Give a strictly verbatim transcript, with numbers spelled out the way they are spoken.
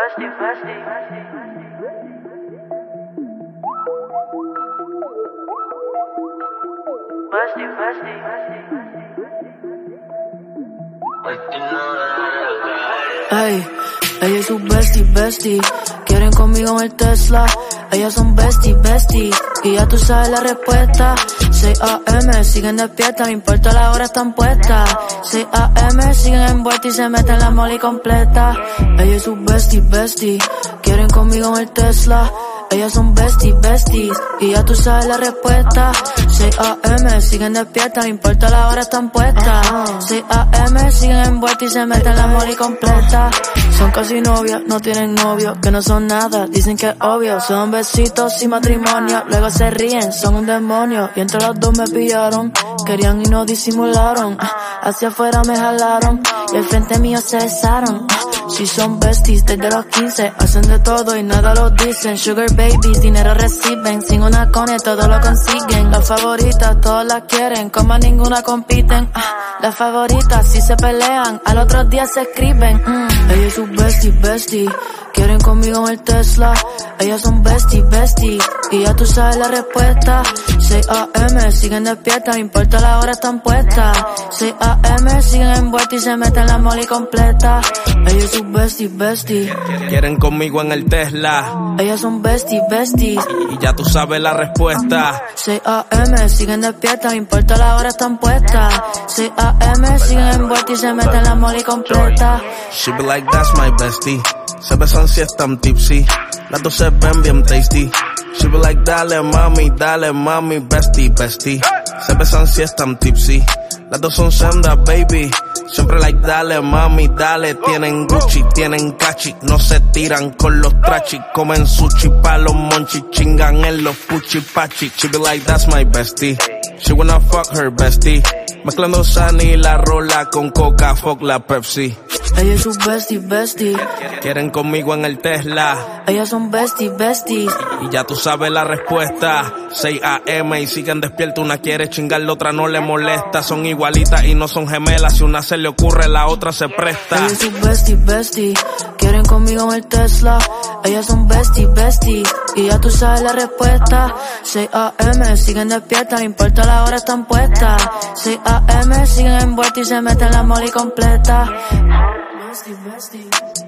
bestie, bestie. Bestie, bestie. Ey, ella es su bestie, bestie. Quieren conmigo en el Tesla. Ellas son bestie, bestie. Y ya tú sabes la respuesta. seis a eme, siguen despiertas, no importa la hora, están puestas. seis a eme, siguen envueltas y se meten la moli completa. Ella es su bestie, bestie. Quieren conmigo en el Tesla. Ellas son bestie, besties. Y ya tú sabes la respuesta. seis a eme, siguen despiertas, no importa la hora, están puestas. seis a eme, siguen envueltas y se meten la moli completa. Son casi novias, no tienen novio, que no son nada, dicen que es obvio. Son besitos y matrimonio, luego se ríen, son un demonio. Y entre los dos me pillaron, querían y no disimularon. Hacia afuera me jalaron, y al frente mío se besaron. Si son besties desde los quince, hacen de todo y nada lo dicen. Sugar babies, dinero reciben, sin una cone todo lo consiguen. Las favoritas, todas las quieren, con más ninguna compiten. Las favoritas, si se pelean, al otro día se escriben. mm. Ella es su bestie, bestie. Quieren conmigo en el Tesla. Ellas son bestie, bestie. Y ya tú sabes la respuesta. seis a eme, siguen despiertas, no importa la hora, están puestas. seis a eme, siguen envueltas y se meten la moli completa. Ella es su bestie, bestie. Quieren conmigo en el Tesla. Ellas son bestie, besties. Y ya tú sabes la respuesta. seis a eme, siguen despiertas, no importa la hora, están puestas. seis a eme, siguen envueltas y se meten la moli completa. She be like, that's my bestie. Se besan si están tipsy. Las dos se ven bien tasty. She be like, dale mami, dale mami, bestie, bestie. Se besan si están tipsy. Las dos son senda, baby. Siempre like, dale mami, dale. Tienen Gucci, tienen cachi. No se tiran con los trachi. Comen sushi pa' los monchi. Chingan en los puchi pachi. She be like, that's my bestie. She wanna fuck her bestie. Mezclando Sunny y la rola con coca, fuck la Pepsi. Ella es su bestie, bestie. Quieren conmigo en el Tesla. Ellas son bestie, besties. Y ya tú sabes la respuesta. seis a eme y siguen despiertas. Una quiere chingar, la otra no le molesta. Son igualitas y no son gemelas. Si una se le ocurre, la otra se presta. Ella es su bestie, bestie. Quieren conmigo en el Tesla. Ellas son bestie, besties. Y ya tú sabes la respuesta. seis a eme, siguen despiertas, no importa la hora, están puestas. seis a eme, siguen envueltas y se meten la moli completa. Bestie, bestie.